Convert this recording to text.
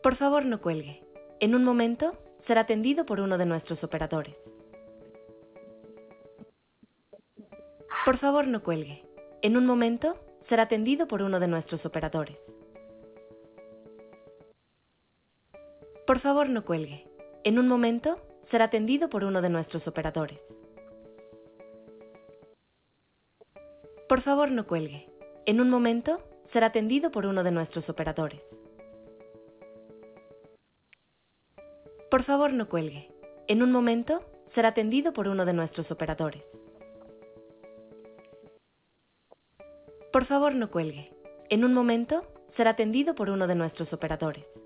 Por favor, no cuelgue. En un momento, será atendido por uno de nuestros operadores. Por favor, no cuelgue. En un momento, será atendido por uno de nuestros operadores. Por favor, no cuelgue. En un momento, será atendido por uno de nuestros operadores. Por favor, no cuelgue. En un momento, será atendido por uno de nuestros operadores. Por favor, no cuelgue. En un momento, será atendido por uno de nuestros operadores. Por favor, no cuelgue. En un momento, será atendido por uno de nuestros operadores.